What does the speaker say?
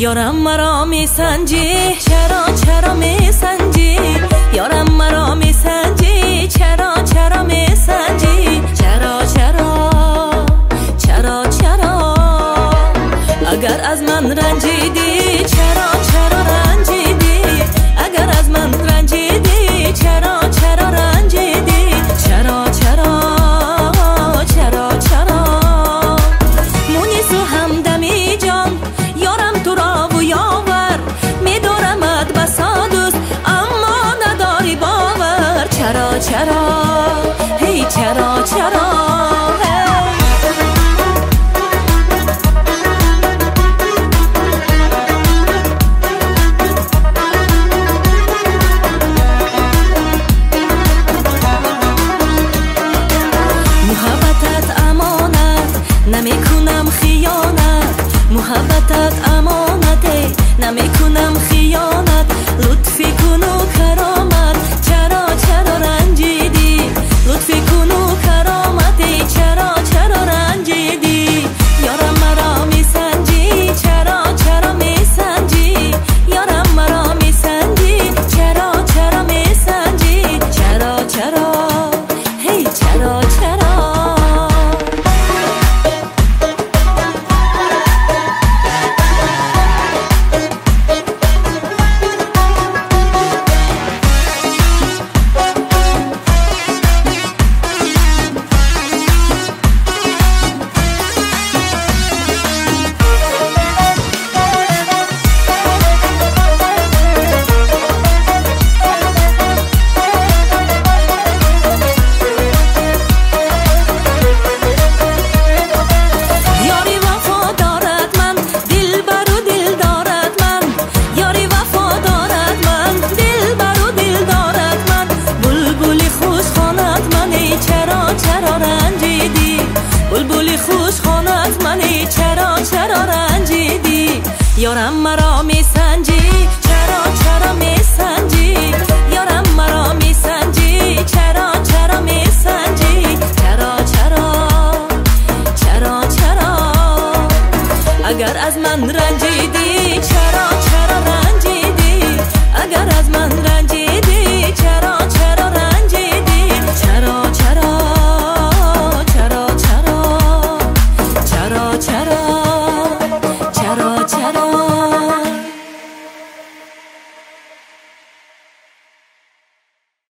یارم مرا میسنجی چرا میسنجی یارم مرا میسنجی چرا میسنجی چرا اگر از من رنجیدی چرا رنجیدی اگر از من رنجیدی چرا رنجیدی چرا مونس و همدمی جان یارم تو را و یاور میدارمت بسا دوست اما نداری باور چرا